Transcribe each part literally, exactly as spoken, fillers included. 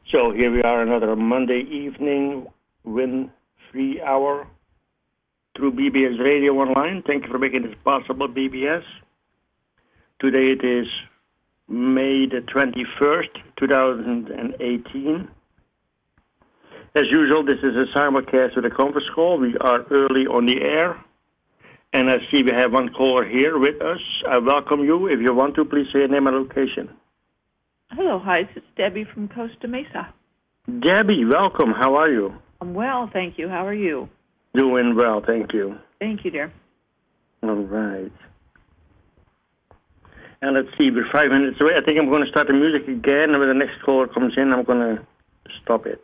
So here we are, another Monday evening, win free hour through B B S Radio Online. Thank you for making this possible, B B S. Today it is May the twenty-first, two thousand eighteen. As usual, this is a simulcast with a conference call. We are early on the air. And I see we have one caller here with us. I welcome you. If you want to, please say your name and location. Hello, hi, it's Debbie from Costa Mesa. Debbie, welcome. How are you? I'm well, thank you. How are you? Doing well, thank you. Thank you, dear. All right. And let's see, we're five minutes away. I think I'm going to start the music again, and when the next caller comes in, I'm going to stop it.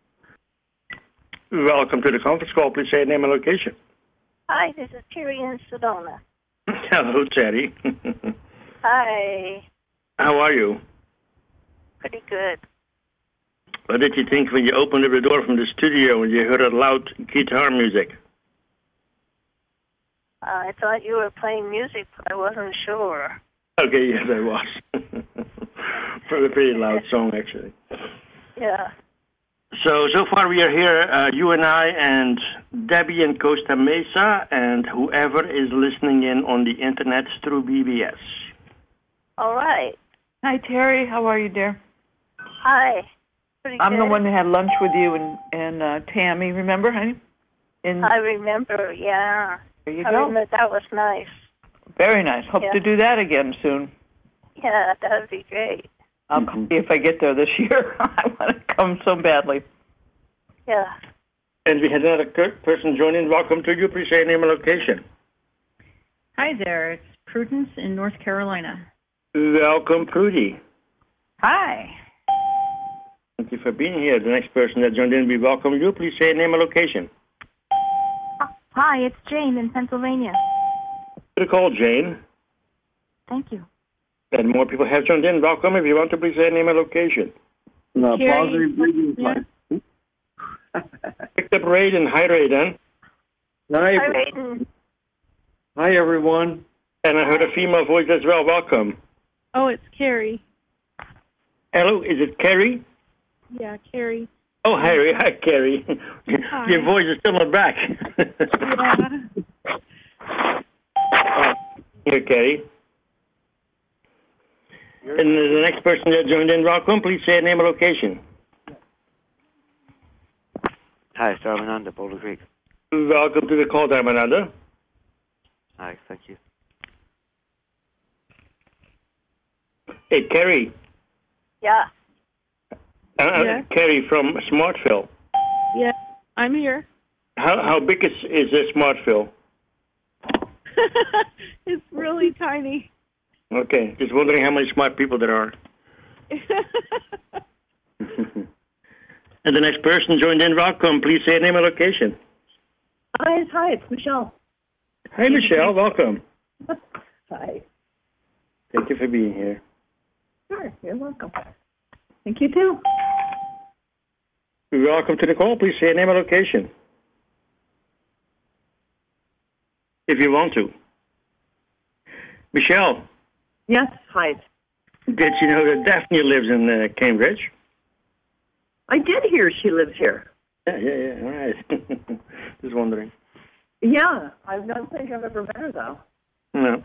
Welcome to the conference call. Please say your name and location. Hi, this is Terry in Sedona. Hello, Terry. Hi. How are you? Pretty good. What did you think when you opened the door from the studio and you heard a loud guitar music? Uh, I thought you were playing music, but I wasn't sure. Okay, yes, I was. For a very loud song, actually. Yeah. So, so far we are here, uh, you and I and Debbie in Costa Mesa and whoever is listening in on the internet through B B S. All right. Hi, Terry. How are you, dear? Hi. Pretty I'm good. the one that had lunch with you and, and uh, Tammy, remember, honey? In, I remember, yeah. there you I go. remember that was nice. Very nice. Hope Yeah. to do that again soon. Yeah, that would be great. I'll Mhm. see if I get there this year. I want to come so badly. Yeah. And we had another person join in. Welcome to you. Please say your name and location. Hi there, it's Prudence in North Carolina. Welcome, Prudy. Hi. Thank you for being here. The next person that joined in, we welcome you. Please say your name and location. Hi, it's Jane in Pennsylvania. Good call, Jane. Thank you. And more people have joined in. Welcome. If you want to, please say your name and location. No, Jerry, positive reading. yeah. Picked up Raiden. Hi, Raiden. Hi, Hi, Raiden. hi, everyone. And I heard a female voice as well. Welcome. Oh, it's Carrie. Hello, is it Carrie? Yeah, Carrie. Oh, Harry. Hi, Carrie. Hi. Your voice is still not back. Yeah. Here, Carrie. And the next person that joined in, welcome. Please say your name and location. Hi, it's Darmananda, Boulder Creek. Welcome to the call, Darmananda. Hi, thank you. Hey, Carrie. Yeah. Uh, Yeah. Carrie from Smartville. Yeah, I'm here. How how big is is this Smartville? It's really tiny. Okay, just wondering how many smart people there are. And the next person joined in, welcome. Please say your name and location. Hi, hi, it's Michelle. Hi, Michelle. Welcome. Hi. Thank you for being here. Sure, you're welcome. Thank you, too. Welcome to the call. Please say your name and location. If you want to. Michelle, Yes, hi. did you know that Daphne lives in uh, Cambridge? I did hear she lives here. Yeah, yeah, yeah. All right. Just wondering. Yeah, I don't think I've ever met her, though. No.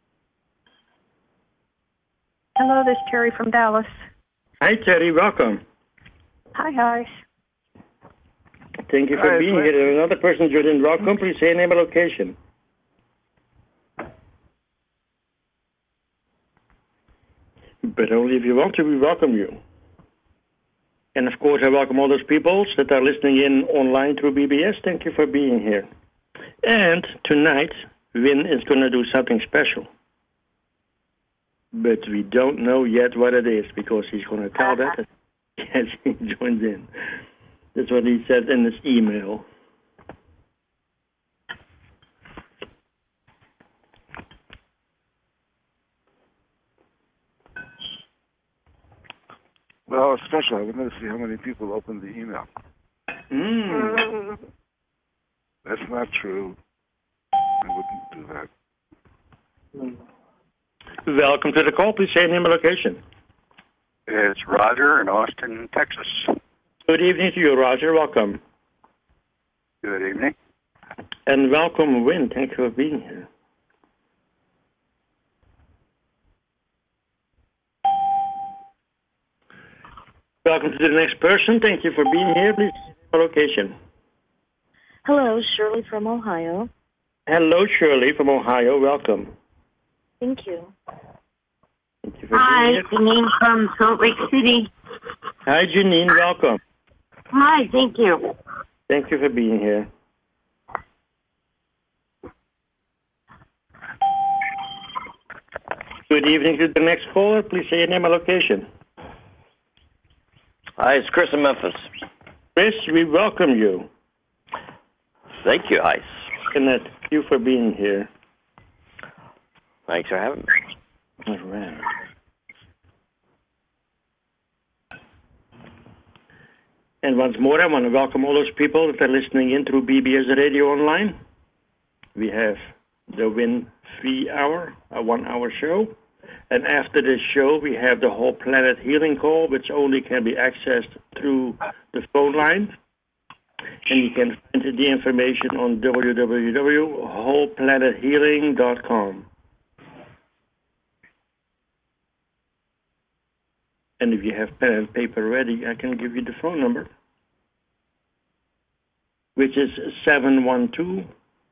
Hello, this is Terry from Dallas. Hi, Terry. Welcome. Hi, hi. Thank you for Hi, being Frank. here. Another person joined in. Welcome. Please say your name and location. But only if you want to, we welcome you. And of course, I welcome all those people that are listening in online through B B S. Thank you for being here. And tonight, Win is going to do something special. But we don't know yet what it is because he's going to tell that as he joins in. That's what he said in his email. Well, it's special. I wanted to see how many people opened the email. Mm. That's not true. I wouldn't do that. Welcome to the call. Please say your name and location. It's Roger in Austin, Texas. Good evening to you, Roger. Welcome. Good evening. And welcome, Win. Thank you for being here. Welcome to the next person. Thank you for being here. Please your location. Hello, Shirley from Ohio. Hello, Shirley from Ohio. Welcome. Thank you. Thank you for Hi, being here. Janine from Salt Lake City. Hi, Janine. Welcome. Hi, thank you. Thank you for being here. Good evening to the next caller. Please say your name and location. Hi, it's Chris in Memphis. Chris, we welcome you. Thank you, Ice. And thank you for being here. Thanks for having me. All right. And once more, I want to welcome all those people that are listening in through B B S Radio Online. We have the Win Free Hour, a one-hour show. And after this show, we have the Whole Planet Healing Call, which only can be accessed through the phone line. And you can find the information on w w w dot whole planet healing dot com. And if you have pen and paper ready, I can give you the phone number, which is seven one two,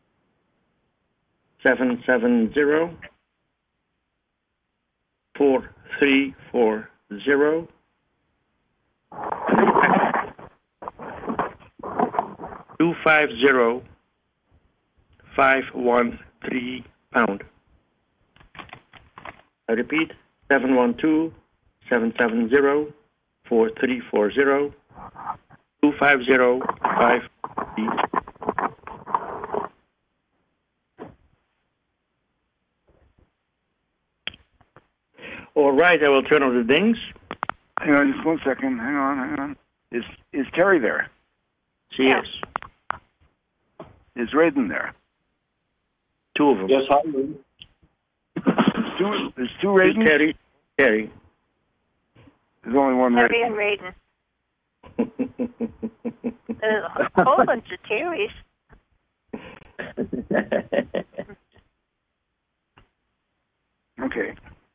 seven seven zero, four three four zero. two five zero, five one three pound. I repeat, seven one two, seven seven zero, four three four zero, two five zero, five three. All right, I will turn on the dings. Hang on just one second. Hang on, hang on. Is is Terry there? She is. Is Raiden there? Two of them. Yes, hi. There's two, there's two Raiden? Terry. Terry. There's only one Terry Raiden. and Raiden. There's a whole bunch of Terrys. Okay.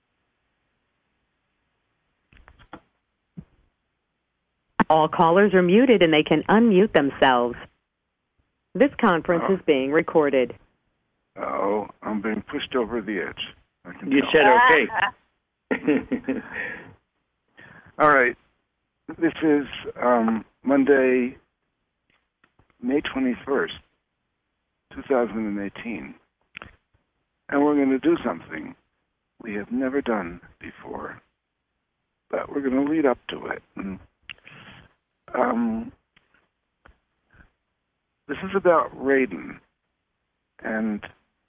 All callers are muted and they can unmute themselves. This conference Oh. is being recorded. Oh, I'm being pushed over the edge. I can You tell. said okay. All right. This is um, Monday, May twenty-first, twenty eighteen. And we're going to do something we have never done before. But we're going to lead up to it. And, um, this is about Raiden. And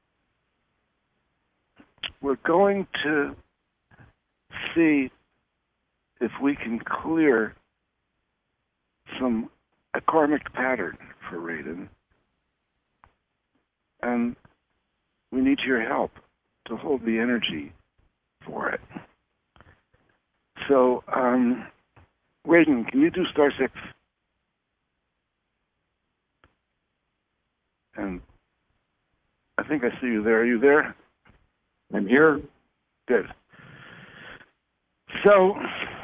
we're going to see if we can clear some a karmic pattern for Raiden. And we need your help to hold the energy for it. So, um, Raiden, can you do star six? And I think I see you there. Are you there? I'm here. Good. So,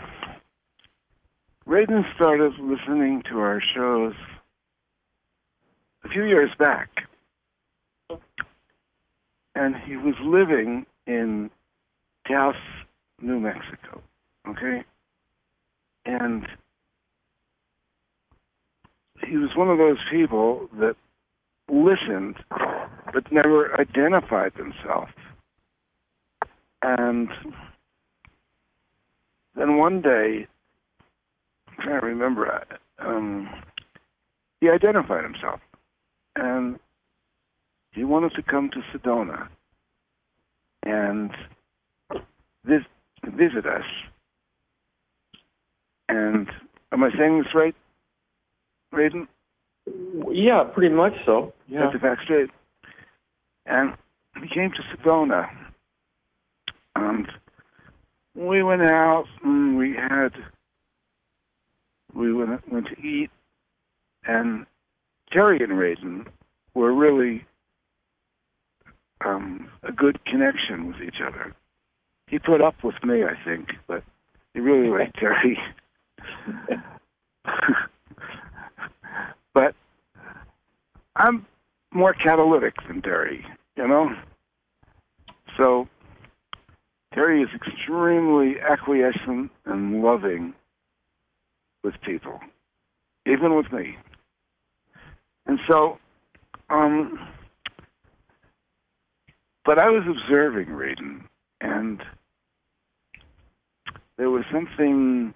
Raiden started listening to our shows a few years back. And he was living in Taos, New Mexico. Okay? And he was one of those people that listened but never identified themselves. And then one day, I'm trying to remember, um, he identified himself. And he wanted to come to Sedona and vis- visit us. And am I saying this right, Raiden? Yeah, pretty much so. Yeah. At the back straight. And he came to Sedona. And we went out and we had, we went, went to eat, and Terry and Radin were really um, a good connection with each other. He put up with me, I think, but he really liked Terry. But I'm more catalytic than Terry, you know? So Terry is extremely acquiescent and loving with people, even with me. And so, um, but I was observing Radin, and there was something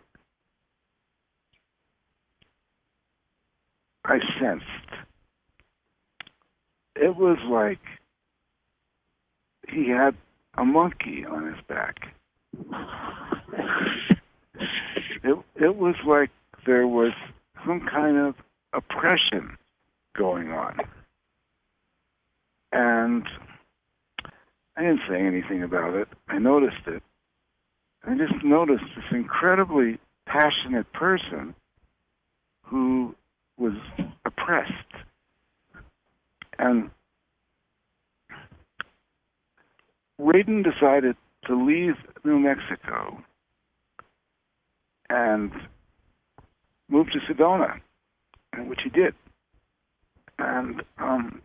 I sensed. It was like he had a monkey on his back. It, it was like there was some kind of oppression going on. And I didn't say anything about it. I noticed it. I just noticed this incredibly passionate person who was oppressed. And Radin decided to leave New Mexico and move to Sedona, which he did. And um,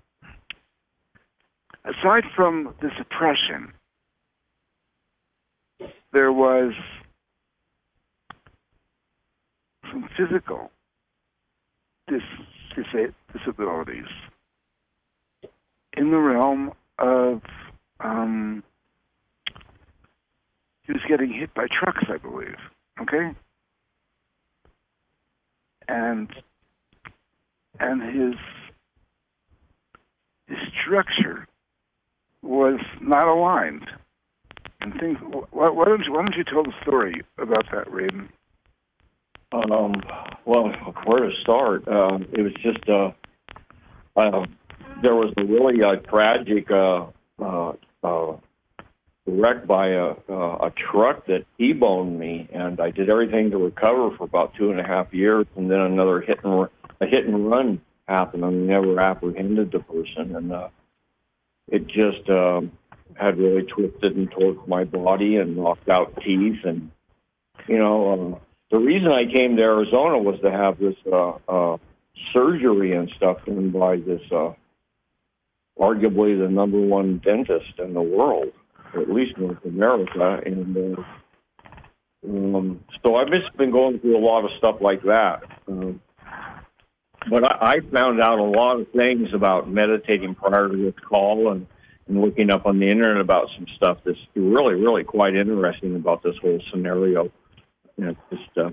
aside from this oppression, there was some physical dis- dis- disabilities in the realm of, um, he was getting hit by trucks, I believe, okay? And and his his structure was not aligned. And things. Why, why don't you Why don't you tell the story about that, Radin? Um. Well, where to start? Uh, it was just uh, uh, there was a really uh, tragic uh, uh, uh, wreck by a uh, a truck that T-boned me, and I did everything to recover for about two and a half years, and then another hit and a hit and run happened. I never apprehended the person, and uh, it just um, had really twisted and torqued my body and knocked out teeth. And you know, um, the reason I came to Arizona was to have this uh, uh, surgery and stuff done by this uh, arguably the number one dentist in the world, or at least North America. And uh, um, so I've just been going through a lot of stuff like that. Um, But I, I found out a lot of things about meditating prior to this call, and, and looking up on the internet about some stuff that's really, really quite interesting about this whole scenario. You know, just uh,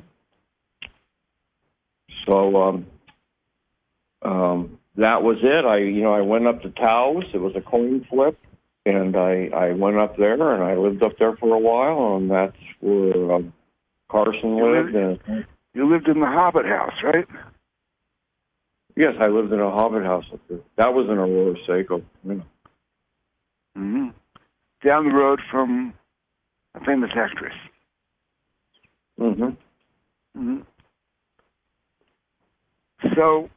so um, um, that was it. I, you know, I went up to Taos. It was a coin flip, and I, I went up there and I lived up there for a while, and that's where um, Carson You lived. lived, and, you lived in the Hobbit house, right? Yes, I lived in a Hobbit house up there. That was in Aurora Seco. Yeah. Mm-hmm. Down the road from a famous actress. Mm-hmm. Mm-hmm. So,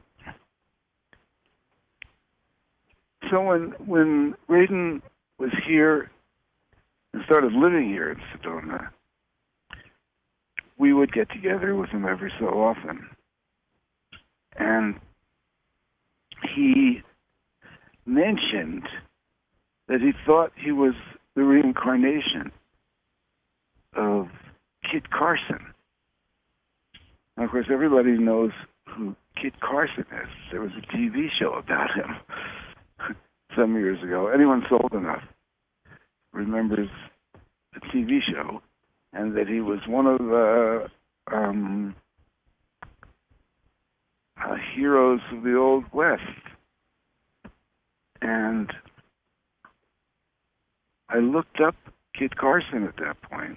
so when when Radin was here and started living here in Sedona, we would get together with him every so often, and he mentioned that he thought he was the reincarnation of Kit Carson. And of course, everybody knows who Kit Carson is. There was a T V show about him some years ago. Anyone old enough remembers the T V show, and that he was one of the um, Uh, heroes of the Old West. And I looked up Kit Carson at that point.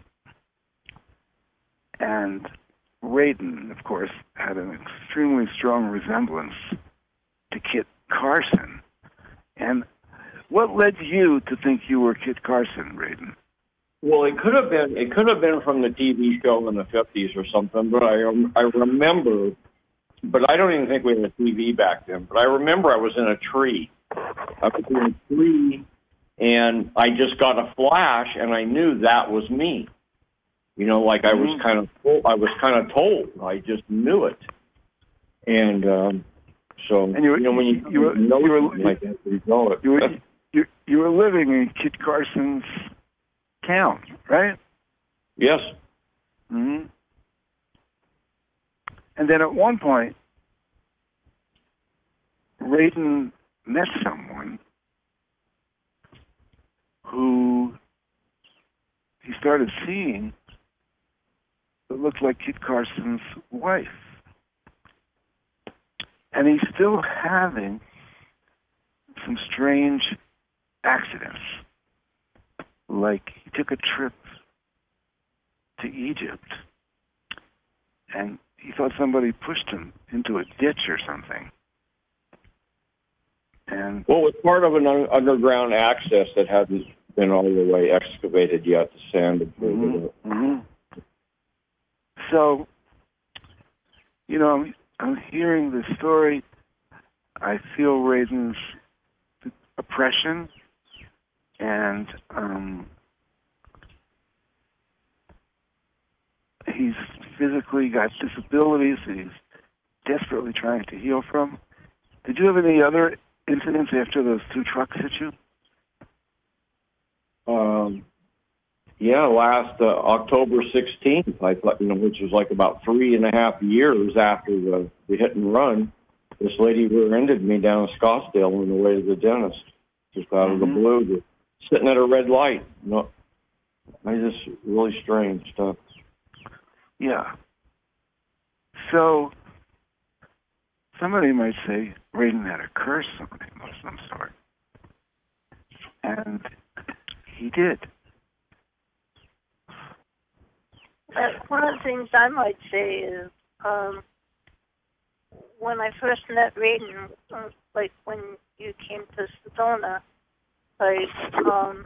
And Radin, of course, had an extremely strong resemblance to Kit Carson. And what led you to think you were Kit Carson, Radin? Well, it could have been it could have been from the T V show in the fifties or something, but I I remember, but I don't even think we had a T V back then. But I remember I was in a tree. I was in a tree, and I just got a flash, and I knew that was me. You know, like I was kind of I was kind of told. I just knew it, and um, so and you, were, you know when you, you, were, know you were like that, you know it. You were, you, you were living in Kit Carson's town, right? Yes. Mm-hmm. And then at one point, Radin met someone who he started seeing that looked like Kit Carson's wife. And he's still having some strange accidents. Like he took a trip to Egypt and he thought somebody pushed him into a ditch or something. And well, it was part of an un- underground access that hadn't been all the way excavated yet. The sand had mm-hmm. it. Mm-hmm. So, you know, I'm, I'm hearing this story. I feel Radin's oppression, and um, he's physically got disabilities that he's desperately trying to heal from. Did you have any other incidents after those two trucks hit you? Um, yeah, last uh, October sixteenth, I thought, you know, which was like about three and a half years after the, the hit and run. This lady rear-ended me down in Scottsdale on the way to the dentist, just out of mm-hmm. the blue, just sitting at a red light. No, I just really strange stuff. Yeah. So somebody might say Radin had a curse on him of some sort, and he did. Uh, one of the things I might say is, um, when I first met Radin, uh, like when you came to Sedona, like, um,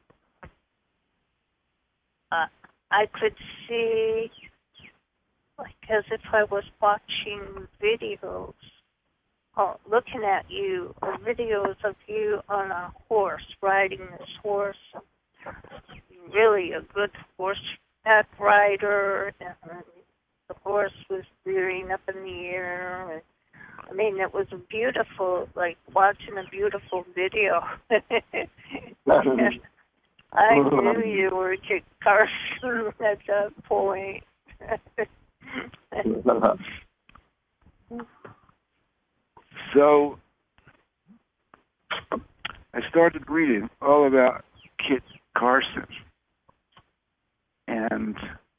uh, I could see, like, as if I was watching videos, uh, looking at you, or videos of you on a horse, riding this horse, really a good horseback rider, and the horse was rearing up in the air. And, I mean, it was beautiful, like watching a beautiful video. I knew you were Kit Carson at that point. So I started reading all about Kit Carson, and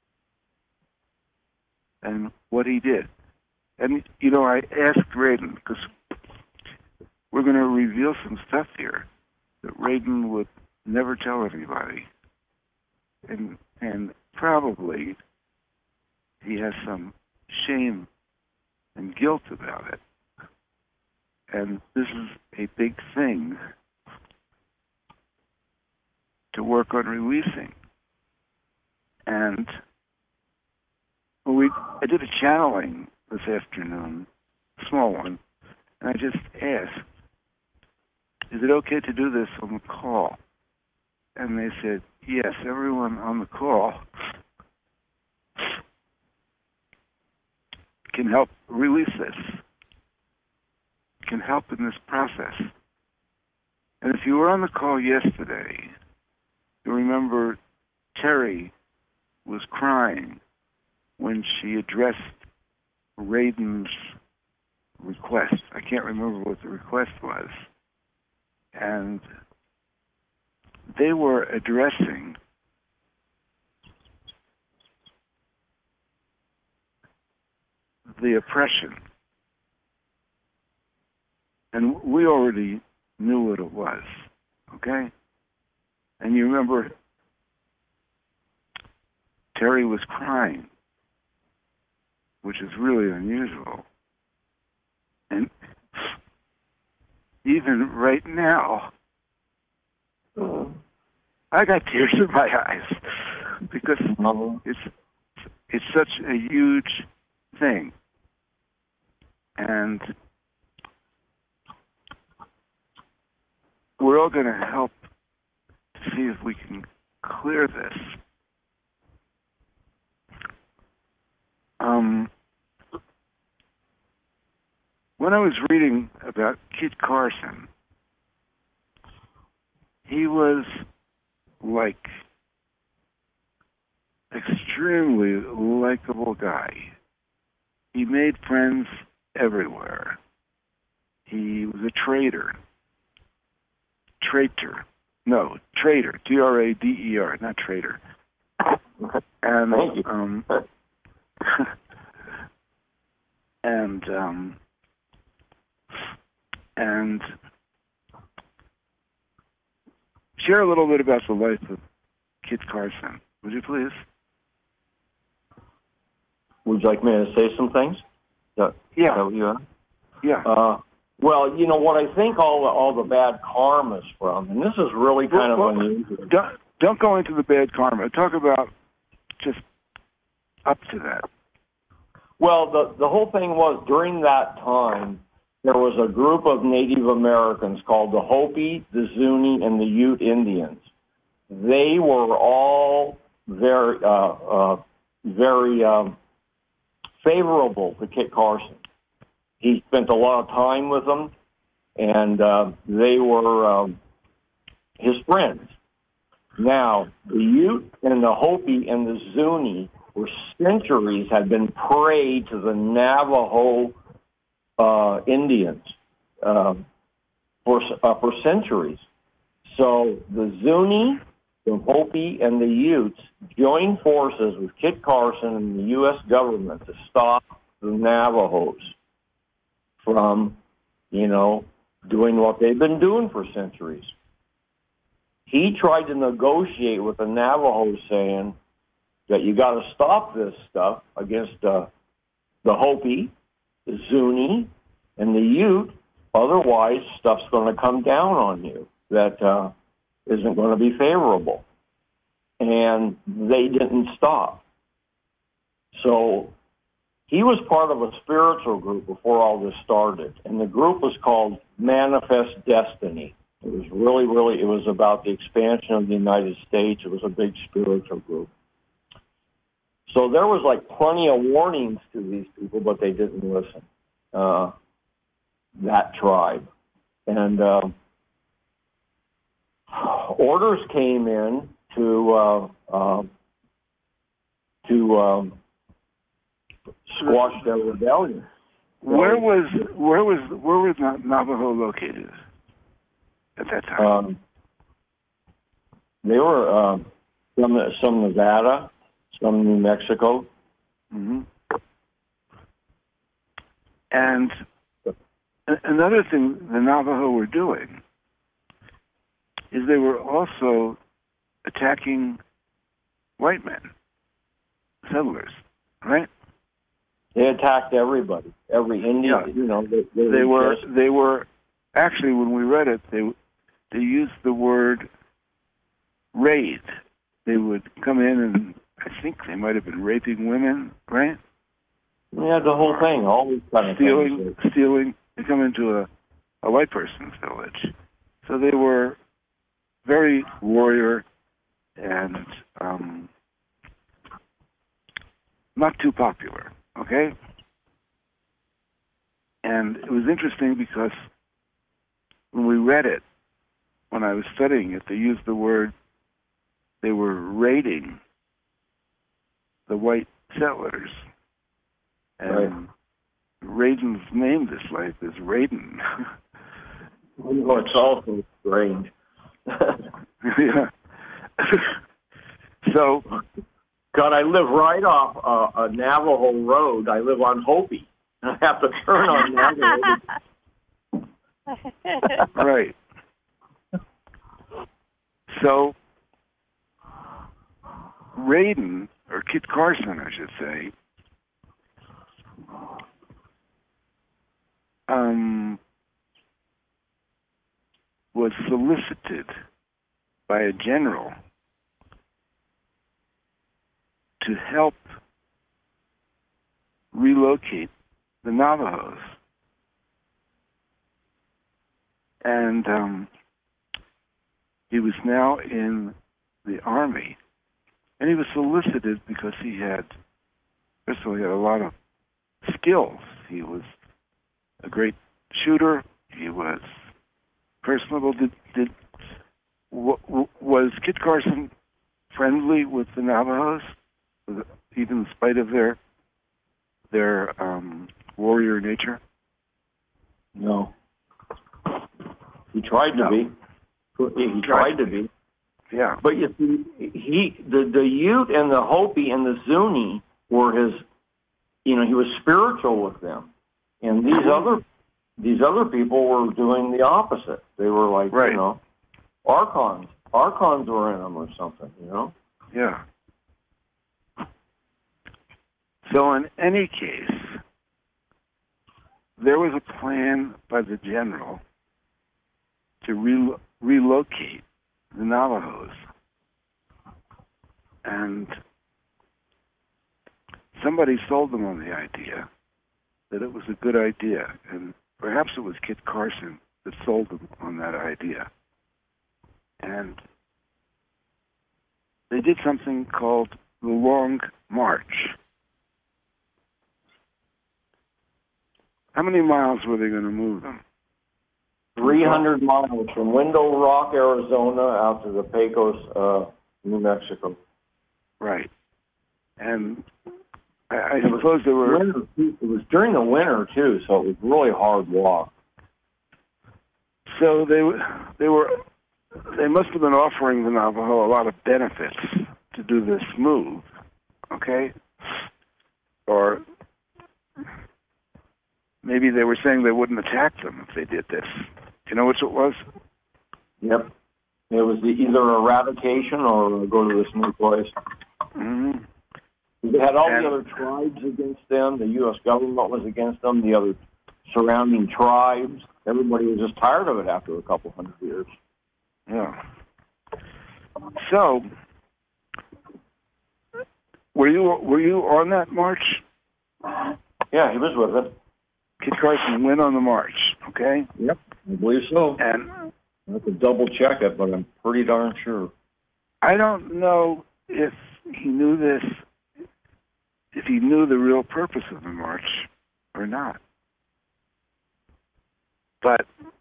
and what he did. And, you know, I asked Radin, because we're going to reveal some stuff here that Radin would never tell anybody. And and probably he has some shame and guilt about it. And this is a big thing to work on releasing. And we, I did a channeling this afternoon, a small one, and I just asked, is it okay to do this on the call? And they said, yes, everyone on the call can help release this, can help in this process. And if you were on the call yesterday, you remember Terry was crying when she addressed Radin's request. I can't remember what the request was. And they were addressing the oppression. And we already knew what it was, okay? And you remember Terry was crying, which is really unusual. And even right now, oh, I got tears in my eyes. because it's it's such a huge thing, and we're all going to help to see if we can clear this. Um, when I was reading about Kit Carson, he was like extremely likable guy. He made friends everywhere. He was a trader. Traitor. No, trader. T R A D E R, not traitor. And um and um and share a little bit about the life of Kit Carson, would you please? Would you like me to say some things? Yeah. Yeah. Yeah. Yeah. Uh, well, you know what I think all the all the bad karma's from, and this is really kind well, of well, unusual. Don't, don't go into the bad karma. Talk about just up to that. Well, the the whole thing was during that time there was a group of Native Americans called the Hopi, the Zuni, and the Ute Indians. They were all very uh, uh, very um, favorable to Kit Carson. He spent a lot of time with them, and uh, they were um, his friends. Now, the Ute and the Hopi and the Zuni for centuries had been prey to the Navajo uh, Indians uh, for uh, for centuries. So the Zuni, the Hopi, and the Utes joined forces with Kit Carson and the U S government to stop the Navajos from, you know, doing what they've been doing for centuries. He tried to negotiate with the Navajos, saying that you got to stop this stuff against uh, the Hopi, the Zuni, and the Ute. Otherwise, stuff's going to come down on you that uh, isn't going to be favorable. And they didn't stop. So he was part of a spiritual group before all this started, and the group was called Manifest Destiny. It was really, really, it was about the expansion of the United States. It was a big spiritual group. So there was like plenty of warnings to these people, but they didn't listen, uh, that tribe. And uh, orders came in to uh, uh, to um, squash their rebellion. Where was where was where was Navajo located at that time? Um, they were uh, some some Nevada, some New Mexico. Mm-hmm. And another thing the Navajo were doing is they were also attacking white men, settlers, right? They attacked everybody, every Indian. Yeah. You know, they, they, they were just, they were actually, when we read it, they they used the word raid. They would come in and I think they might have been raping women, right? Yeah, the whole thing, all these kind of stealing, things. stealing. They come into a, a white person's village, so they were very warrior and um, not too popular. Okay, and it was interesting because when we read it, when I was studying it, they used the word. They were raiding the white settlers. And right. Raiden's name this life is Raiden. Oh, it's also strange. Yeah. So, God, I live right off uh, a Navajo road. I live on Hopi. I have to turn on Navajo. Right. So, Raiden, or Kit Carson, I should say, um, was solicited by a general to help relocate the Navajos. And um, he was now in the Army. And he was solicited because he had, first of all, he had a lot of skills. He was a great shooter. He was personable. Did, did w- w- was Kit Carson friendly with the Navajos, even in spite of their their um, warrior nature? No. He tried to No. be. He, he tried to be. Yeah. But you see, he the the Ute and the Hopi and the Zuni were his. You know, he was spiritual with them, and these other these other people were doing the opposite. They were like, right. you know, archons. Archons were in them or something. You know. Yeah. So in any case, there was a plan by the general to re- relocate the Navajos. And somebody sold them on the idea that it was a good idea. And perhaps it was Kit Carson that sold them on that idea. And they did something called the Long March. How many miles were they going to move them? three hundred miles from Window Rock, Arizona, out to the Pecos, uh, New Mexico. Right. And I, I suppose they were... Winter, it was during the winter, too, so it was really hard walk. So they, they were... They must have been offering the Navajo a lot of benefits to do this move, okay? Or maybe they were saying they wouldn't attack them if they did this. Do you know which it was? Yep. It was the, either eradication or go to this new place. Mm-hmm. They had all And, the other tribes against them. The U S government was against them. The other surrounding tribes. Everybody was just tired of it after a couple hundred years. Yeah. So, were you were you on that march? Yeah, he was with us. Kit Carson went on the march, okay? Yep, I believe so. And I have to double check it, but I'm pretty darn sure. I don't know if he knew this, if he knew the real purpose of the march or not. But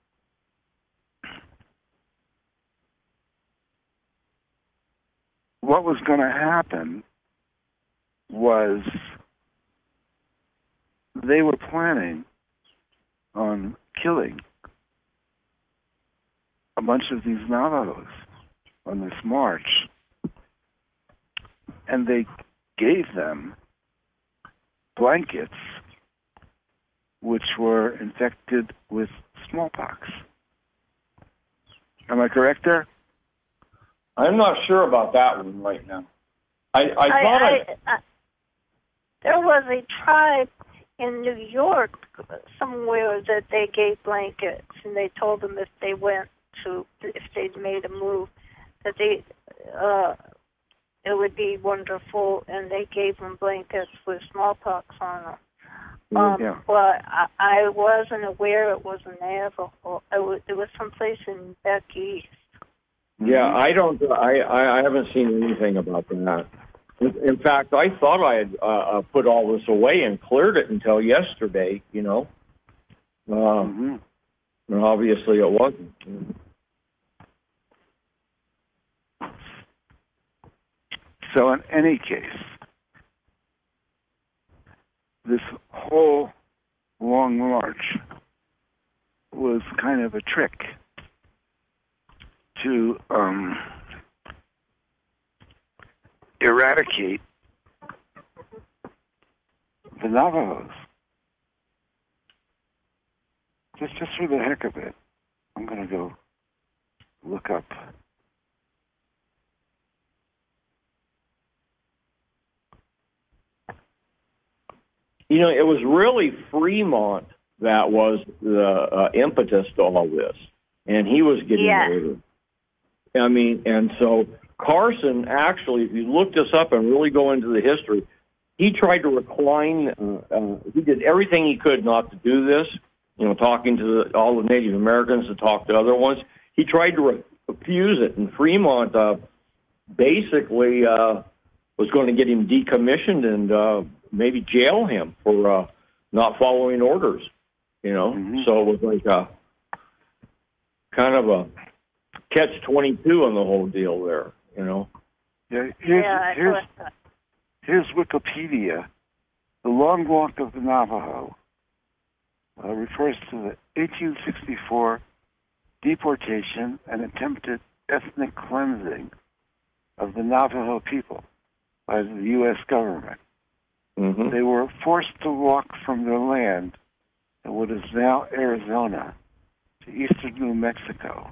what was going to happen was they were planning on killing a bunch of these Navajos on this march. And they gave them blankets which were infected with smallpox. Am I correct there? I'm not sure about that one right now. I, I thought I, I, I, there was a tribe in New York somewhere that they gave blankets, and they told them if they went to, if they'd made a move, that they, uh, it would be wonderful, and they gave them blankets with smallpox on them. Um, yeah. But I, I wasn't aware it was a Navajo. It was, it was someplace in back east. Yeah, I don't. I, I haven't seen anything about that. In, in fact, I thought I had uh, put all this away and cleared it until yesterday. You know, um, mm-hmm. and obviously it wasn't. So, in any case, this whole long march was kind of a trick to um, eradicate the Navajos. Just, just for the heck of it, I'm going to go look up. You know, it was really Fremont that was the uh, impetus to all this, and he was getting Yeah. older. I mean, and so Carson, actually, if you look this up and really go into the history, he tried to recline. Uh, uh, he did everything he could not to do this. You know, talking to the, all the Native Americans to talk to other ones. He tried to re- refuse it, and Fremont uh, basically uh, was going to get him decommissioned and uh, maybe jail him for uh, not following orders. You know, mm-hmm. So it was like a kind of a catch twenty-two on the whole deal there. You know. Yeah. Here's, yeah, here's, here's Wikipedia. The Long Walk of the Navajo. Uh, refers to the eighteen sixty-four deportation and attempted ethnic cleansing of the Navajo people by the U S government. Mm-hmm. They were forced to walk from their land in what is now Arizona to eastern New Mexico.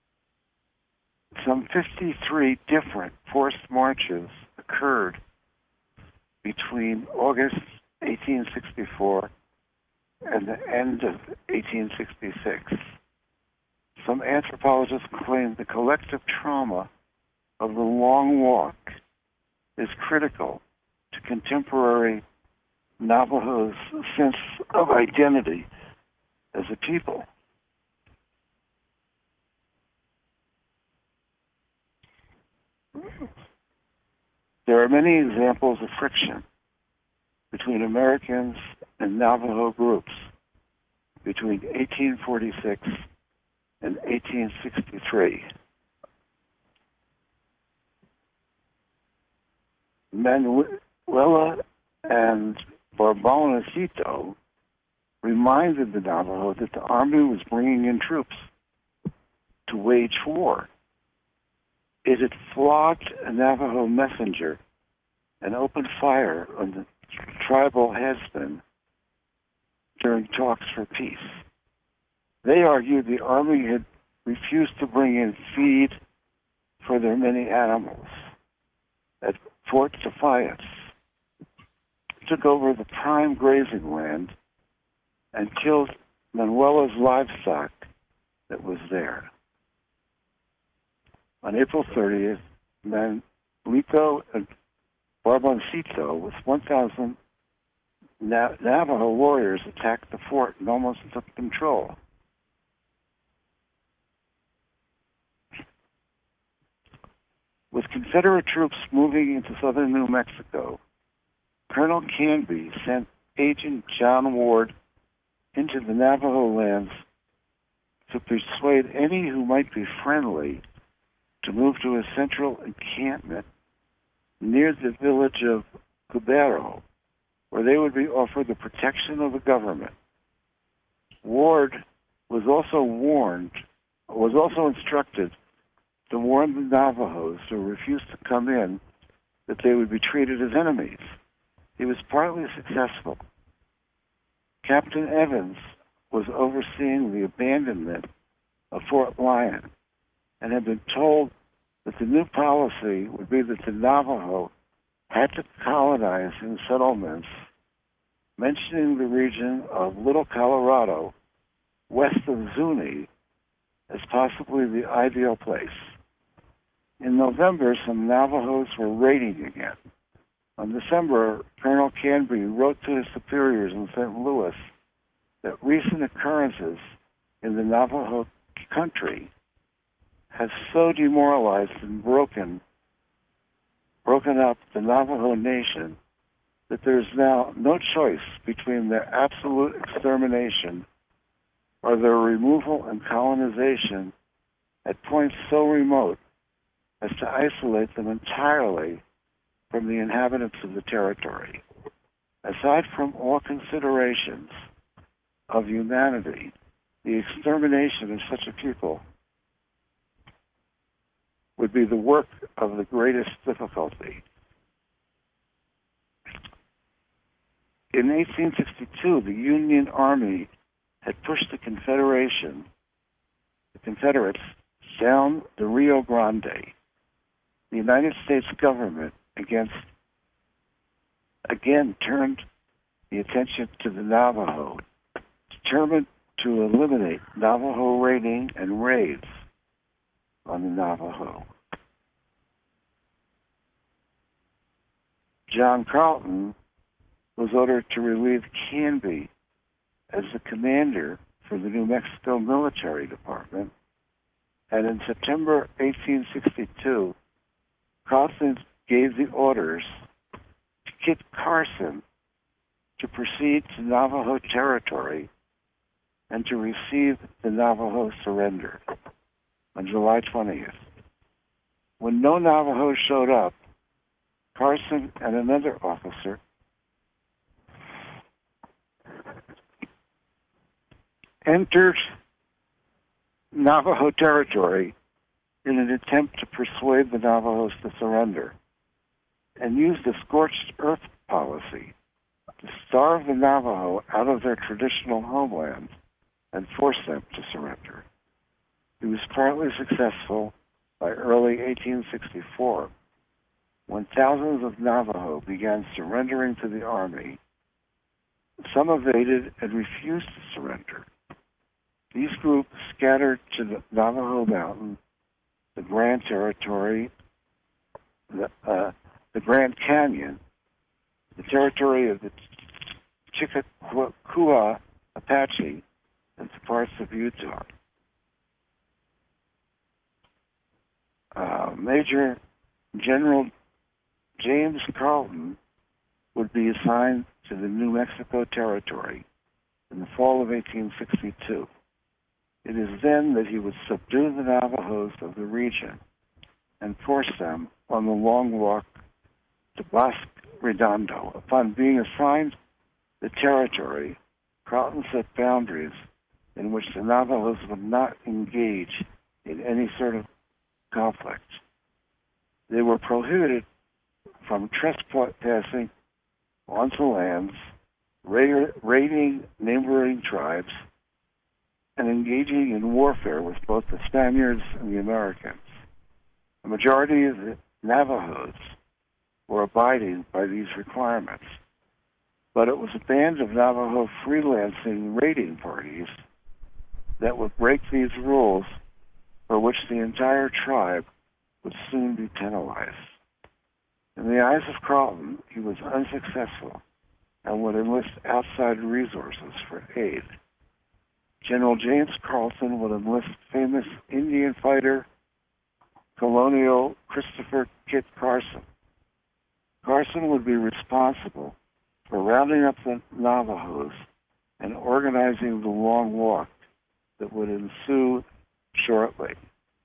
Some fifty-three different forced marches occurred between August eighteen sixty-four and the end of eighteen sixty-six. Some anthropologists claim the collective trauma of the Long Walk is critical to contemporary Navajo's sense of identity as a people. There are many examples of friction between Americans and Navajo groups between eighteen forty-six and eighteen sixty-three. Manuela and Barboncito reminded the Navajo that the army was bringing in troops to wage war. It had flogged a Navajo messenger and opened fire on the tribal headsmen during talks for peace. They argued the army had refused to bring in feed for their many animals. At Fort Defiance, took over the prime grazing land and killed Manuela's livestock that was there. On April thirtieth, Manlito and Barboncito with one thousand Na- Navajo warriors attacked the fort and almost took control. With Confederate troops moving into southern New Mexico, Colonel Canby sent Agent John Ward into the Navajo lands to persuade any who might be friendly to move to a central encampment near the village of Cubero, where they would be offered the protection of the government. Ward was also warned, was also instructed to warn the Navajos who refused to come in that they would be treated as enemies. He was partly successful. Captain Evans was overseeing the abandonment of Fort Lyon and had been told that the new policy would be that the Navajo had to colonize in settlements, mentioning the region of Little Colorado, west of Zuni, as possibly the ideal place. In November, some Navajos were raiding again. On December, Colonel Canby wrote to his superiors in Saint Louis that recent occurrences in the Navajo country have so demoralized and broken broken up the Navajo nation that there is now no choice between their absolute extermination or their removal and colonization at points so remote as to isolate them entirely from the inhabitants of the territory. Aside from all considerations of humanity, the extermination of such a people would be the work of the greatest difficulty. In eighteen sixty-two, the Union Army had pushed the Confederation, the Confederates, down the Rio Grande. The United States government against, again turned the attention to the Navajo, determined to eliminate Navajo raiding and raids on the Navajo. John Carlton was ordered to relieve Canby as the commander for the New Mexico Military Department, and in September eighteen sixty-two, Carlton gave the orders to Kit Carson to proceed to Navajo territory and to receive the Navajo surrender on July twentieth. When no Navajo showed up, Carson and another officer entered Navajo territory in an attempt to persuade the Navajos to surrender, and used a scorched earth policy to starve the Navajo out of their traditional homeland and force them to surrender. He was partly successful by early eighteen sixty-four, when thousands of Navajo began surrendering to the army. Some evaded and refused to surrender. These groups scattered to the Navajo Mountain, the Grand Territory, the, uh, the Grand Canyon, the territory of the Chickaquah Apache, and to parts of Utah. Uh, Major General James Carlton would be assigned to the New Mexico Territory in the fall of eighteen sixty-two. It is then that he would subdue the Navajos of the region and force them on the long walk to Bosque Redondo. Upon being assigned the territory, Carlton set boundaries in which the Navajos would not engage in any sort of conflict. They were prohibited from trespassing onto lands, raiding neighboring tribes, and engaging in warfare with both the Spaniards and the Americans. The majority of the Navajos were abiding by these requirements, but it was a band of Navajo freelancing raiding parties that would break these rules, for which the entire tribe would soon be penalized. In the eyes of Carlton, he was unsuccessful and would enlist outside resources for aid. General James Carlton would enlist famous Indian fighter Colonial Christopher Kit Carson. Carson would be responsible for rounding up the Navajos and organizing the long walk that would ensue shortly.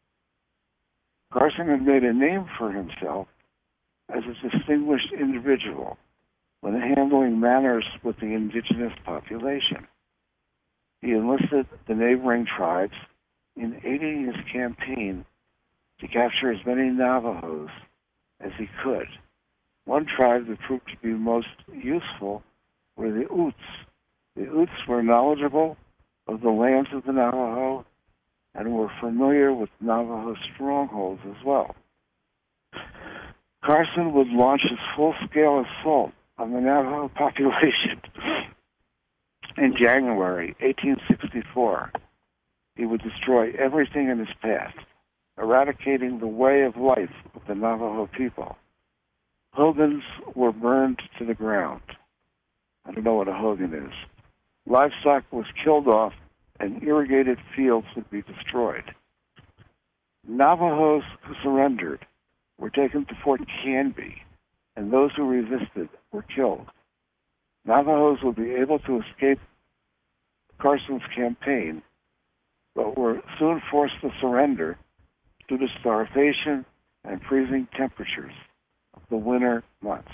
Carson had made a name for himself as a distinguished individual when handling matters with the indigenous population. He enlisted the neighboring tribes in aiding his campaign to capture as many Navajos as he could. One tribe that proved to be most useful were the Utes. The Utes were knowledgeable of the lands of the Navajo and were familiar with Navajo strongholds as well. Carson would launch his full-scale assault on the Navajo population in January eighteen sixty-four. He would destroy everything in his path, eradicating the way of life of the Navajo people. Hogans were burned to the ground. I don't know what a Hogan is. Livestock was killed off, and irrigated fields would be destroyed. Navajos who surrendered were taken to Fort Canby, and those who resisted were killed. Navajos would be able to escape Carson's campaign, but were soon forced to surrender due to starvation and freezing temperatures of the winter months.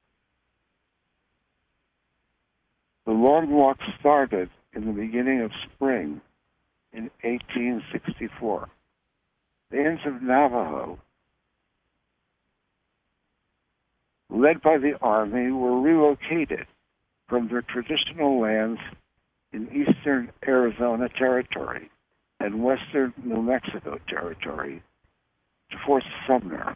The long walk started in the beginning of spring in eighteen sixty-four. Bands of Navajo, led by the Army, were relocated from their traditional lands in eastern Arizona Territory and western New Mexico Territory to Fort Sumner.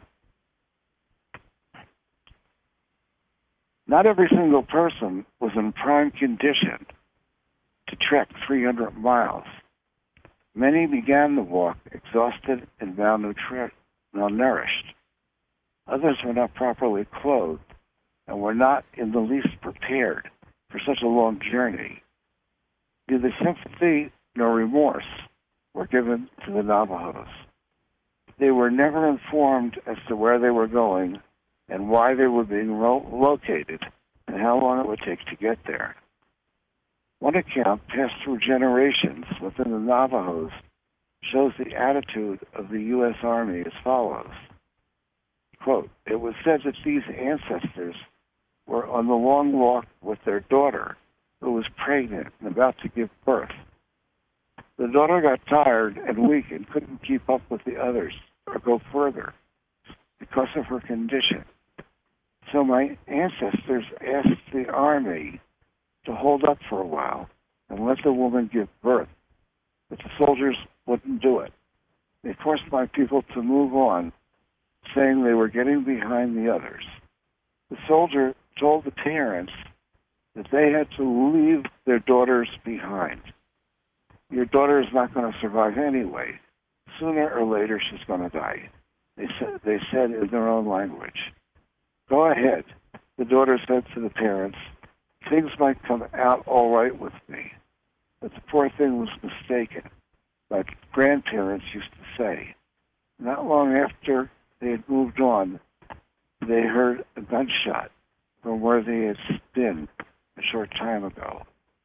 Not every single person was in prime condition to trek three hundred miles. Many began the walk exhausted and malnutri- malnourished. Others were not properly clothed and were not in the least prepared for such a long journey. Neither sympathy nor remorse were given to the Navajos. They were never informed as to where they were going and why they were being ro- located and how long it would take to get there. One account passed through generations within the Navajos shows the attitude of the U S Army as follows. Quote, it was said that these ancestors were on the long walk with their daughter, who was pregnant and about to give birth. The daughter got tired and weak and couldn't keep up with the others or go further because of her condition. So my ancestors asked the army to hold up for a while and let the woman give birth, but the soldiers wouldn't do it. They forced my people to move on, saying they were getting behind the others. The soldier told the parents that they had to leave their daughters behind. Your daughter is not going to survive anyway. Sooner or later, she's going to die. They said, they said in their own language. Go ahead, the daughter said to the parents. Things might come out all right with me. But the poor thing was mistaken, like grandparents used to say. Not long after they had moved on, they heard a gunshot from where they had been a short time ago.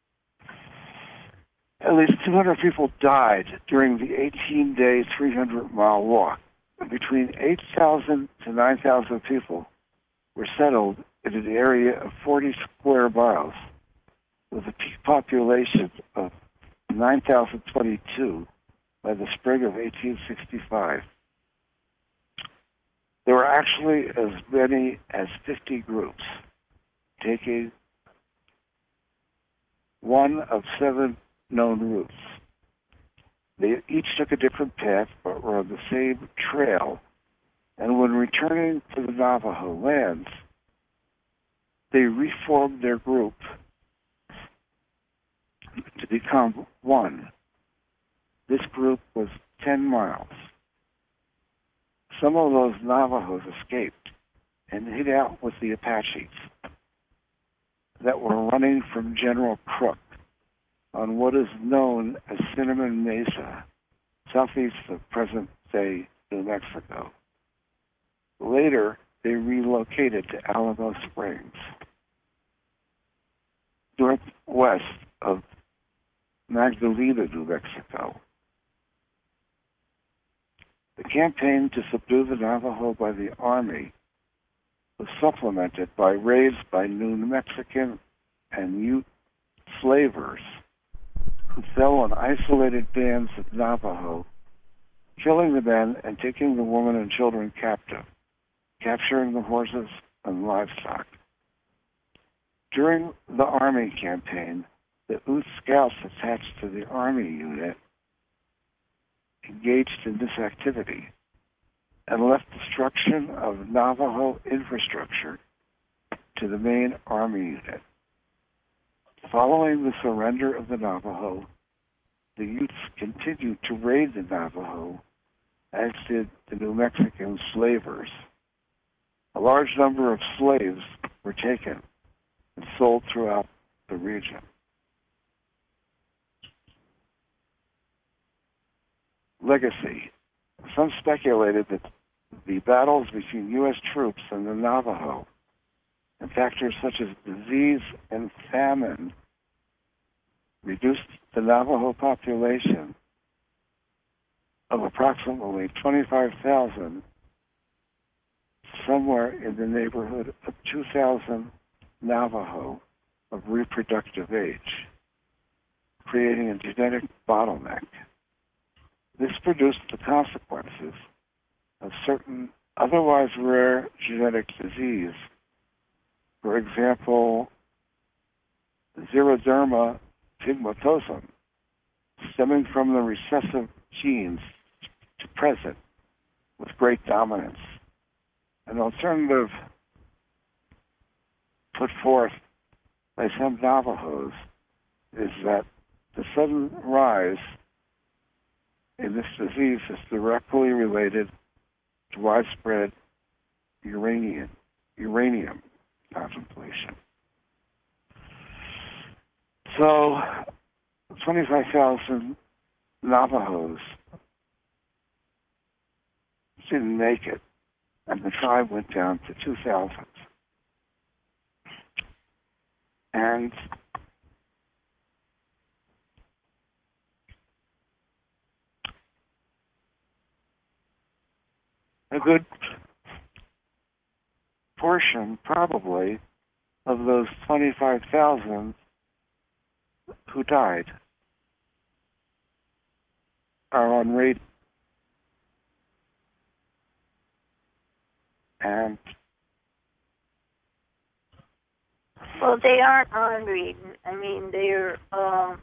At least two hundred people died during the eighteen-day, three hundred mile walk. Between eight thousand to nine thousand people were settled in an area of forty square miles, with a peak population of nine thousand twenty-two by the spring of eighteen sixty-five. There were actually as many as fifty groups, taking one of seven known routes. They each took a different path, but were on the same trail, and when returning to the Navajo lands, they reformed their group to become one. This group was ten miles. Some of those Navajos escaped and hid out with the Apaches that were running from General Crook on what is known as Cinnamon Mesa, southeast of present-day New Mexico. Later, they relocated to Alamo Springs, northwest of Magdalena, New Mexico. The campaign to subdue the Navajo by the Army was supplemented by raids by New Mexican and Ute slavers who fell on isolated bands of Navajo, killing the men and taking the women and children captive, capturing the horses and livestock. During the Army campaign, the Ute scouts attached to the Army unit engaged in this activity and left destruction of Navajo infrastructure to the main Army unit. Following the surrender of the Navajo, the Utes continued to raid the Navajo, as did the New Mexican slavers. A large number of slaves were taken and sold throughout the region. Legacy. Some speculated that the battles between U S troops and the Navajo and factors such as disease and famine reduced the Navajo population of approximately twenty-five thousand, somewhere in the neighborhood of two thousand Navajo of reproductive age, creating a genetic bottleneck. This produced the consequences of certain otherwise rare genetic disease. For example, xeroderma pigmentosum, stemming from the recessive genes to present with great dominance. An alternative put forth by some Navajos is that the sudden rise in this disease is directly related to widespread uranium, uranium contemplation. So, twenty-five thousand Navajos didn't make it, and the tribe went down to two thousand. And a good portion, probably, of those twenty-five thousand who died are on radio. And well, they aren't on reading. I mean, they're um,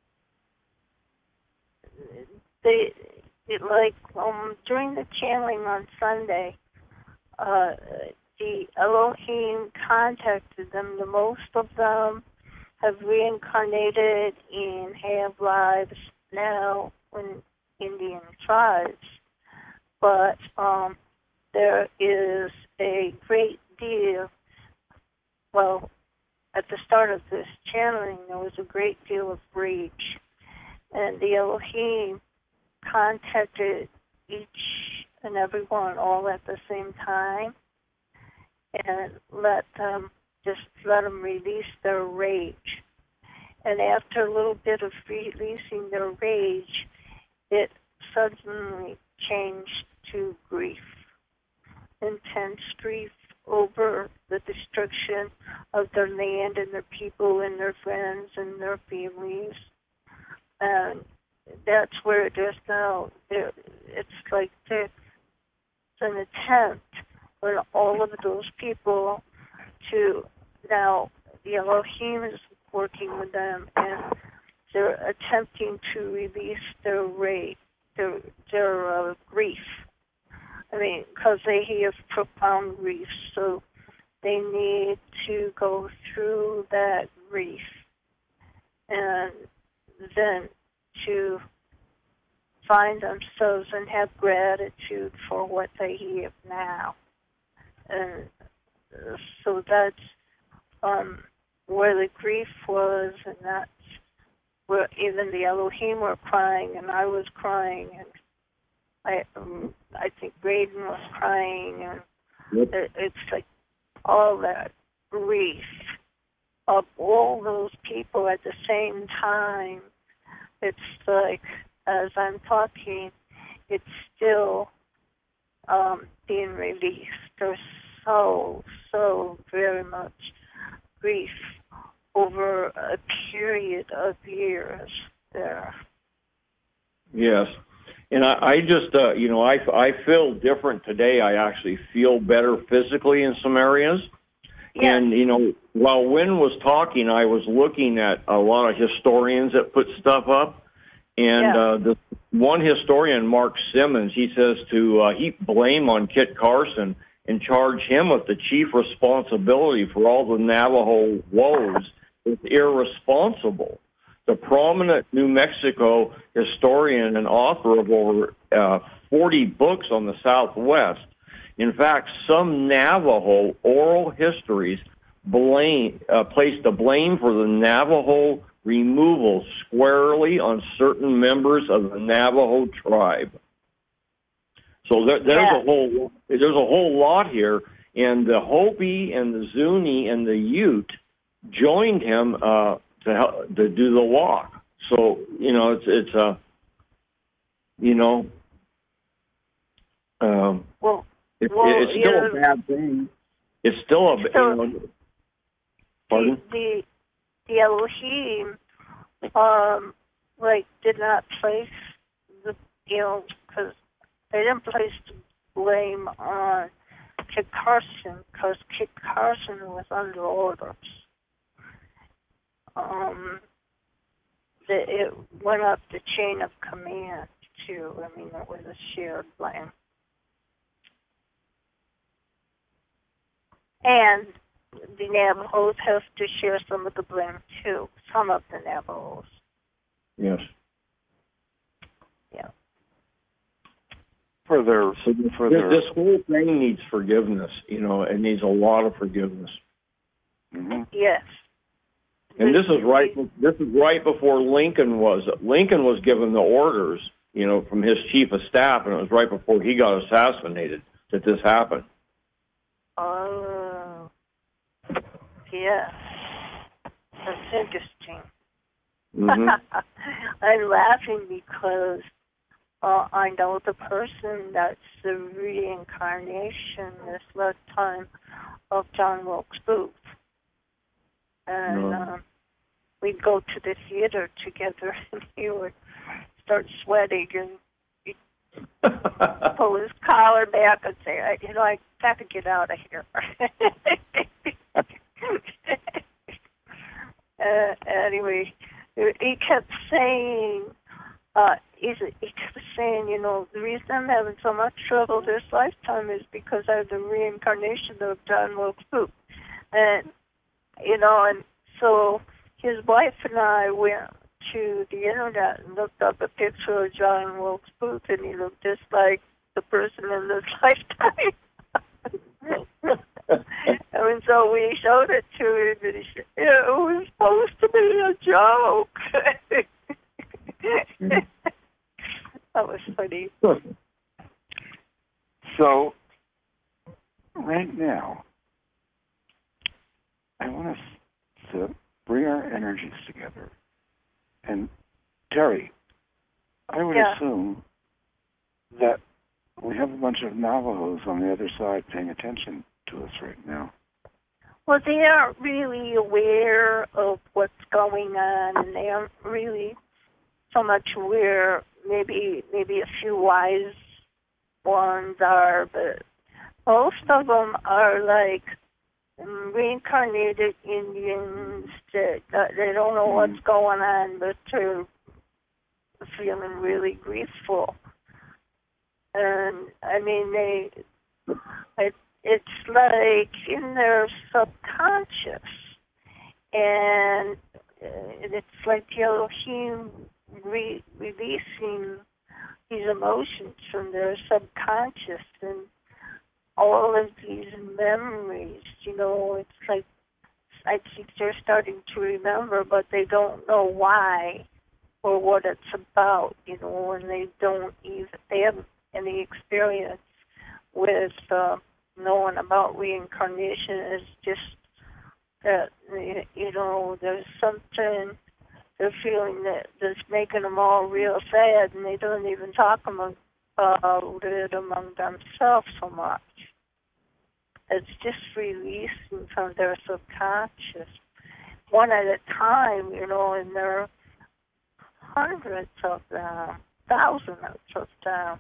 they it, like um during the channeling on Sunday, uh, the Elohim contacted them. The most of them have reincarnated and have lives now in Indian tribes, but um, there is a great deal. Well, at the start of this channeling, there was a great deal of rage, and the Elohim contacted each and every one all at the same time, and let them just let them release their rage. And after a little bit of releasing their rage, it suddenly changed to grief, intense grief over the destruction of their land and their people and their friends and their families. And that's where it is now. It's like it's an attempt on all of those people to now, the Elohim is working with them, and they're attempting to release their rage, their, their uh, grief. I mean, because they have profound grief, so they need to go through that grief and then to find themselves and have gratitude for what they have now. And so that's um, where the grief was, and that's where even the Elohim were crying, and I was crying, and I um, I think Braden was crying, and yep. it, it's like all that grief of all those people at the same time. It's like, as I'm talking, it's still um, being released. There's so, so very much grief over a period of years there. Yes. And I, I just, uh, you know, I, I feel different today. I actually feel better physically in some areas. Yes. And, you know, while Wynn was talking, I was looking at a lot of historians that put stuff up. And yeah. uh, the one historian, Mark Simmons, he says to uh, heap blame on Kit Carson and charge him with the chief responsibility for all the Navajo woes is irresponsible. The prominent New Mexico historian and author of over uh, forty books on the Southwest. In fact, some Navajo oral histories blame, uh, place the blame for the Navajo removal squarely on certain members of the Navajo tribe. So there, there's yeah. a whole there's a whole lot here, and the Hopi and the Zuni and the Ute joined him uh, to help, to do the walk. So you know it's it's a uh, you know um, well, it, well it's still yeah. a bad thing. It's still a so you know, pardon? The, the the Elohim um like did not place the you know because they didn't place the blame on Kit Carson because Kit Carson was under orders. Um, the, it went up the chain of command, too. I mean, it was a shared blame. And the Navajos have to share some of the blame, too. Some of the Navajos. Yes. Yeah. For their, so for this, their... this whole thing needs forgiveness. You know, it needs a lot of forgiveness. Mm-hmm. Yes. And this is right. This is right before Lincoln was. Lincoln was given the orders, you know, from his chief of staff, and it was right before he got assassinated that this happened. Oh, yeah. That's interesting. Mm-hmm. I'm laughing because uh, I know the person that's the reincarnation this lifetime of John Wilkes Booth. And No. um, we'd go to the theater together, and he would start sweating and he'd pull his collar back and say, I, you know, I got to get out of here. uh, anyway, he kept saying, uh, he's, he kept saying, you know, the reason I'm having so much trouble this lifetime is because I'm the reincarnation of John Wilkes Booth. And, you know, and so his wife and I went to the internet and looked up a picture of John Wilkes Booth, and he looked just like the person in this lifetime. And so we showed it to him, and he said, yeah, it was supposed to be a joke. That was funny. So, right now, I want us to bring our energies together. And, Terry, I would Yeah. assume that we have a bunch of Navajos on the other side paying attention to us right now. Well, they aren't really aware of what's going on, and they aren't really so much aware. Maybe maybe a few wise ones are, but most of them are like reincarnated Indians that, that they don't know what's going on, but they're feeling really griefful. And I mean, they it, it's like in their subconscious, and it's like Elohim re- releasing these emotions from their subconscious, and all of these memories, you know, it's like I think they're starting to remember, but they don't know why or what it's about, you know, and they don't even, they haven't any experience with uh, knowing about reincarnation. It's just that, you know, there's something they're feeling that that's making them all real sad, and they don't even talk among, uh, it among themselves so much. It's just releasing from their subconscious, one at a time, you know, and there are hundreds of them, thousands of them.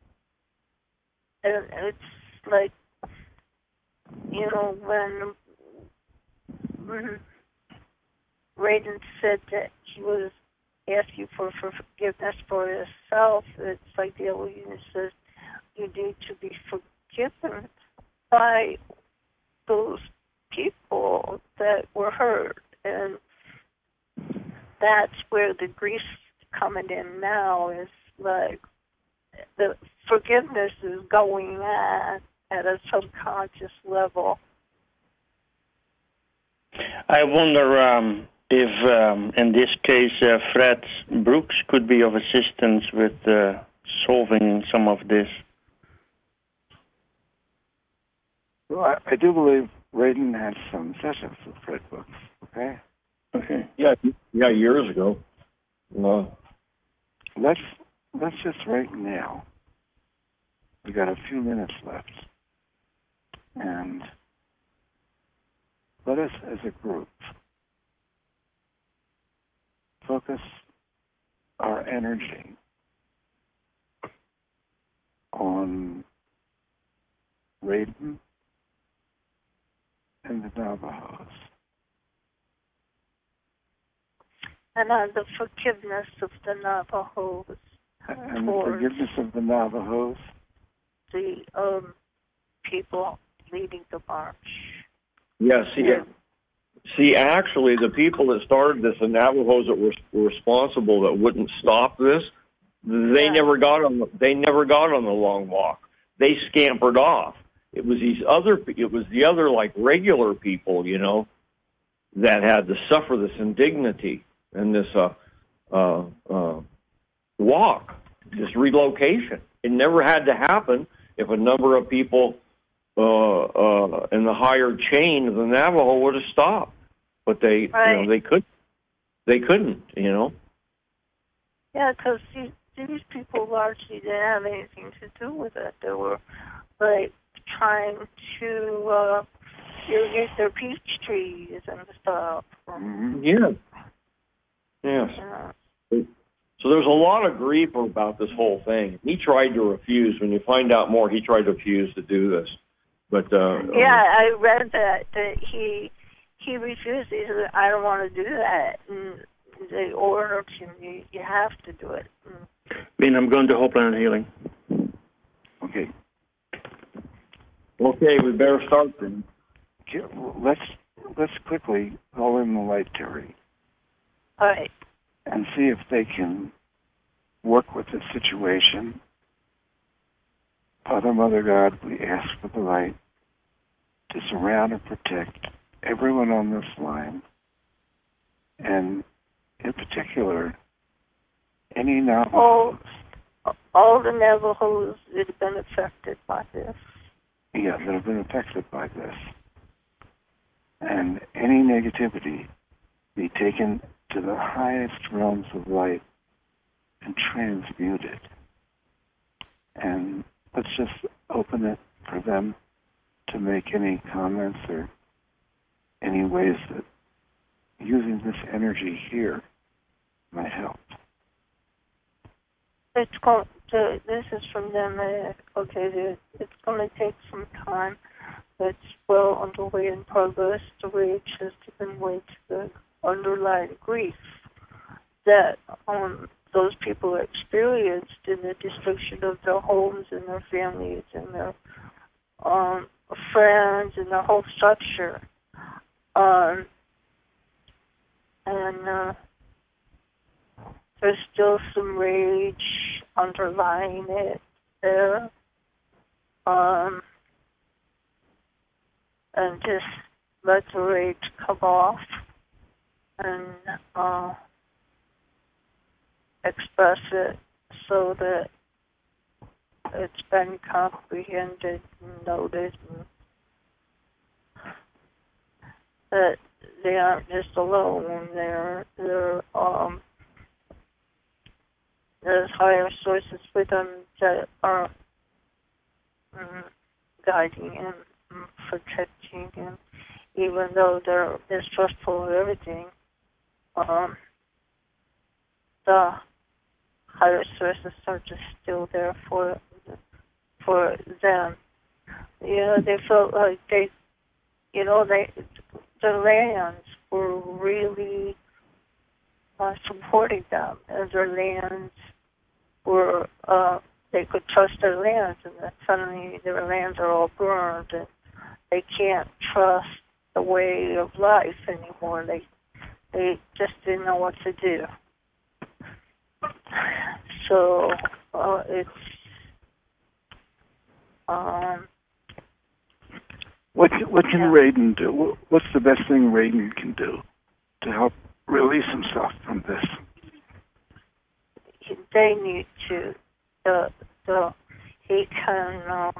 And it's like, you know, when, when Raiden said that he was asking for, for forgiveness for himself, it's like the Elohim says, you need to be forgiven by those people that were hurt. And that's where the grief's coming in now, is like the forgiveness is going on at a subconscious level. I wonder um, if, um, in this case, uh, Fred Brooks could be of assistance with uh, solving some of this. Well, I, I do believe Raiden had some sessions with Fred Brooks, okay? Okay. Yeah, yeah, years ago. Uh, let's let's just right now. We got a few minutes left, and let us, as a group, focus our energy on Raiden and the Navajos. And on the forgiveness of the Navajos. And the forgiveness of the Navajos. The um, people leading the march. Yeah, see, yeah. see, actually, the people that started this, the Navajos that were, were responsible that wouldn't stop this, they yeah. never got on. The, they never got on the long walk. They scampered off. It was these other. It was the other like regular people, you know, that had to suffer this indignity and this uh, uh, uh, walk, this relocation. It never had to happen if a number of people uh, uh, in the higher chain of the Navajo would have stopped, but they, right. you know, they could, they couldn't, you know. Yeah, because these, these people largely didn't have anything to do with it. They were like trying to uh, irrigate their peach trees and stuff. Mm-hmm. Yeah. Yes. Yeah. So there's a lot of grief about this whole thing. He tried to refuse. When you find out more, he tried to refuse to do this. But uh, yeah, I read that that he he refused. He said, "I don't want to do that." And they ordered him, "You, you have to do it." Mm. Bean, I'm going to Whole Planet Healing. Okay. Okay, we better start then. Okay, well, let's let's quickly call in the light, Terry. All right. And see if they can work with the situation. Father, Mother God, we ask for the light to surround and protect everyone on this line, and in particular, any Navajos. All, all the Navajos that have been affected by this. Yeah, that have been affected by this. And any negativity be taken to the highest realms of light and transmuted. And let's just open it for them to make any comments or any ways that using this energy here might help. It's going to, this is from them. Uh, okay, it's going to take some time. It's well underway in progress. The way just given way to the underlying grief that um, those people experienced in the destruction of their homes and their families and their um, friends and their whole structure. Um, and uh, there's still some rage underlying it there. Um, and just let the rage come off and uh, express it so that it's been comprehended and noted, and that they aren't just alone. They're, they're, um, there's higher sources with them that are um, guiding and um, protecting them, even though they're distrustful of everything. Um, the higher sources are just still there for for them. You know, they felt like they, you know, they the lands were really uh, supporting them, and their lands were uh, they could trust their lands, and then suddenly their lands are all burned, and they can't trust the way of life anymore. They They just didn't know what to do. So uh, it's um. What what can yeah. Raiden do? What's the best thing Raiden can do to help release himself from this? They need to. The the he can. Um,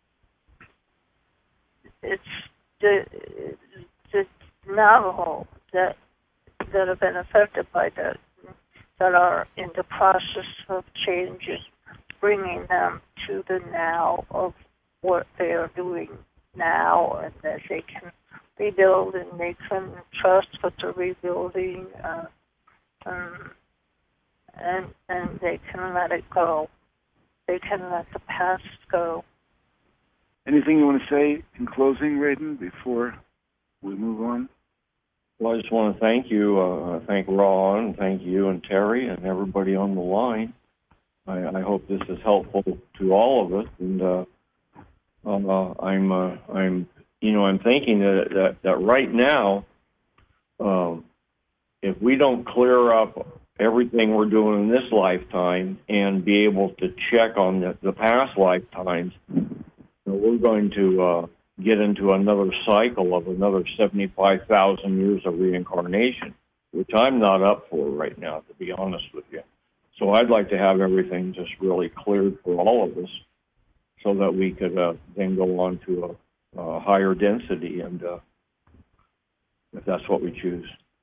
it's the the Navajo that. that have been affected by that, that are in the process of changing, bringing them to the now of what they are doing now, and that they can rebuild and they can trust what they're rebuilding, uh, um, and and they can let it go. They can let the past go. Anything you want to say in closing, Raiden, before we move on? Well, I just want to thank you, uh, thank Ron, and thank you and Terry and everybody on the line. I, I hope this is helpful to all of us, and uh, uh, I'm, uh, I'm, you know, I'm thinking that that, that right now, um, if we don't clear up everything we're doing in this lifetime and be able to check on the, the past lifetimes, you know, we're going to uh, get into another cycle of another seventy-five thousand years of reincarnation, which I'm not up for right now, to be honest with you. So I'd like to have everything just really cleared for all of us so that we could uh, then go on to a, a higher density, and uh, if that's what we choose.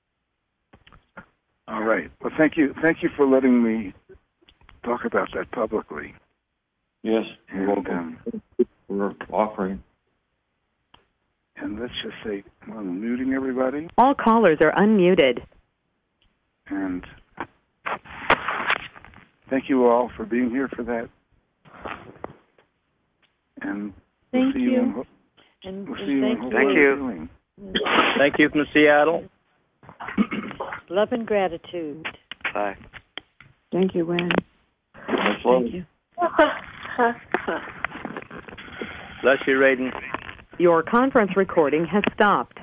All right. Well, thank you. Thank you for letting me talk about that publicly. Yes, you're and, welcome. Um, We're offering. And let's just say, well, I'm muting everybody. All callers are unmuted. And thank you all for being here for that. And Thank we'll see you. you. In, And, we'll and see you thank in you. Thank you. Healing. Thank you from Seattle. Love and gratitude. Bye. Thank you, Wen. Much love. Thank you. Bless you, Raiden. Your conference recording has stopped.